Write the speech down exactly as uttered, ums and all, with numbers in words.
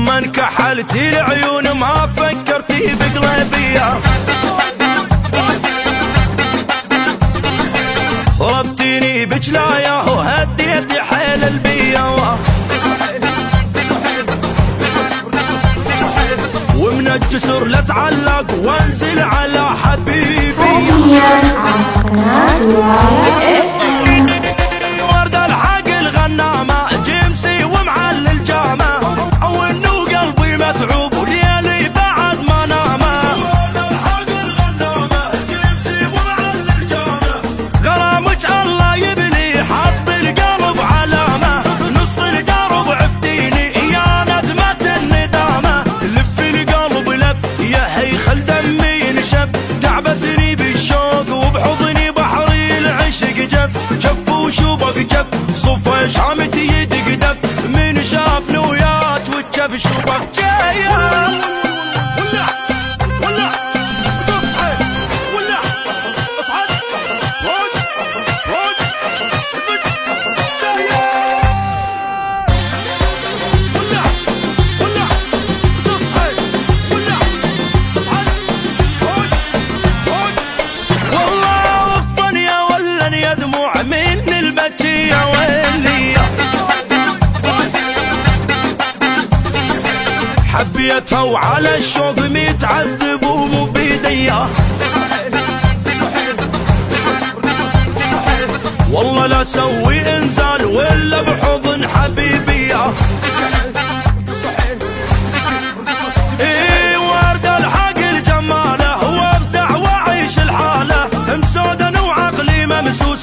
لما انكحلتي العيون ما فكرتي بقلبية، ربتيني بجلايا وهديتي حيل البية، ومن الجسر لتعلق وانزل على حبيبي. ورد الحقل غنامة جيمسي ومعل الجامة، او انه قلبي متعوب وليالي بعد ما نامه. ورد الحقل غنامة جيمسي ومعل الجامة، غرامك الله يبني حط القلب علامة، نص الدرب عفتيني يا ندمة الندامة، لف القلب لف يا هيخل دمي ينشف، تعبتني بالشوق وبحضني بحري العشق جف، جف وشوبك جف صفى شعمتي يدق دف، من شاف نويات وجف شوبك جايه. من البكية واللي حبيتها وعلى الشوق متعذب ومو بيديا، والله لا سوي انزال ولا بحضن حبيبية. ايه ورد الحقل جماله وافزع واعيش الحالة، مسودن وعقلي ممسوس